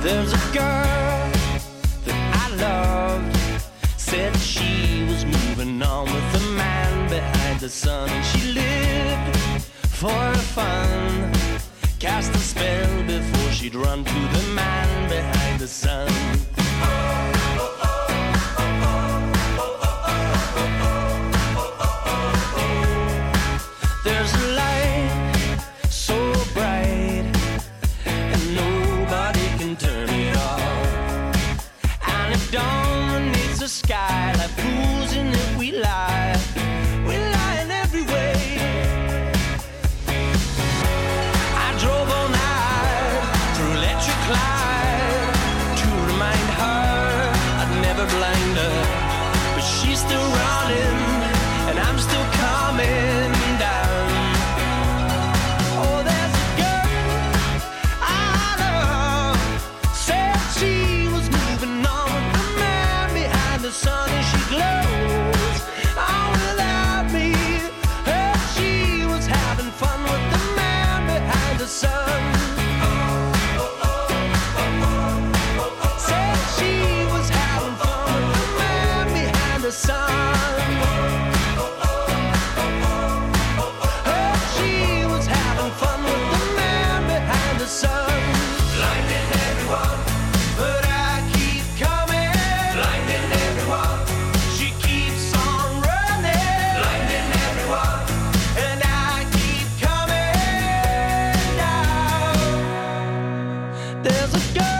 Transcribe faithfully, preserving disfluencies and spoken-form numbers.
There's a girl that I loved, said she was moving on with the man behind the sun, and she lived for fun, cast a spell before she'd run to the man behind the sun. There's a light so bright and nobody can turn it off, and at dawn needs the sky like pools in it we lie, we lie in every way. I drove all night through electric light to remind her I'd never blind her, but she's still running and I'm still coming down. Oh, there's a girl I love, said she was moving on with the man behind the sun, and she glows on without me. Heard she was having fun with the man behind the sun. Said she was having fun with the man behind the sun. Heard she was having fun with the man behind the sun. Blinding everyone, but I keep coming. Blinding everyone, she keeps on running. Blinding everyone, and I keep coming down. There's a girl